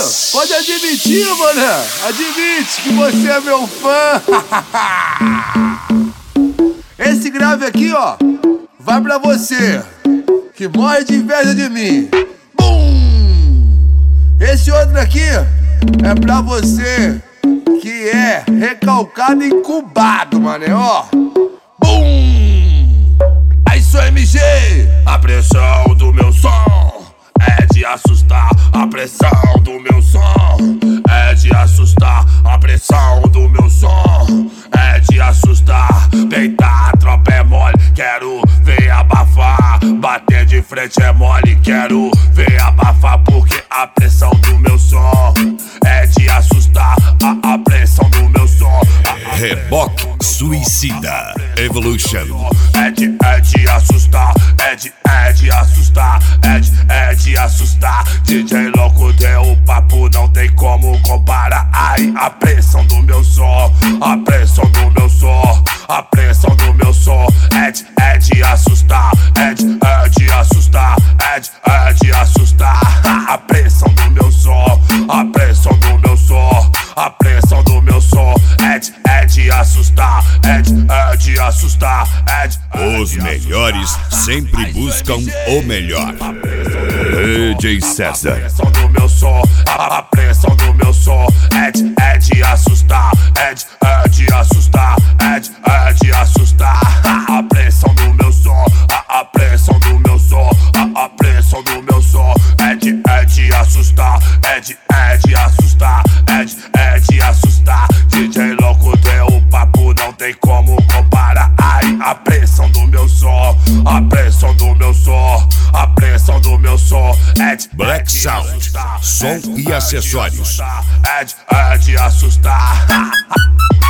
pode admitir, mané. Admite que você é meu fã. Esse grave aqui, ó, vai pra você que morre de inveja de mim. Bum! Esse outro aqui é pra você que é recalcado e incubado, mané, ó. Bum! É isso, MG. A pressão do meu som é de assustar. A pressão do meu som é de assustar. A pressão do meu som é de assustar. Deitar, a tropa é mole, quero ver abafar. Bater de frente é mole, quero ver abafar. Porque a pressão do meu som é de assustar. A pressão do meu som Reboque Suicida Evolution. é de assustar, é de assustar, é de assustar. DJ louco deu o papo, não tem como comparar. Ai, a pressão do meu som, a pressão do meu som, a pressão do meu som é de assustar, é de assustar, é de assustar. A pressão do meu som, a pressão do meu som, a pressão do meu som é de assustar, é de assustar, Os melhores sempre buscam o melhor. DJ César. A pressão do meu som, a pressão do meu som é de assustar, é de assustar, é de assustar. A pressão do meu som, a pressão do meu som, a pressão do meu som é de assustar, é de assustar, é de assustar. DJ louco deu o papo, não tem como comparar. Ai, a pressão do meu som, a pressão do meu som, a pressão do meu som Black Sound, som e acessórios. É de assustar.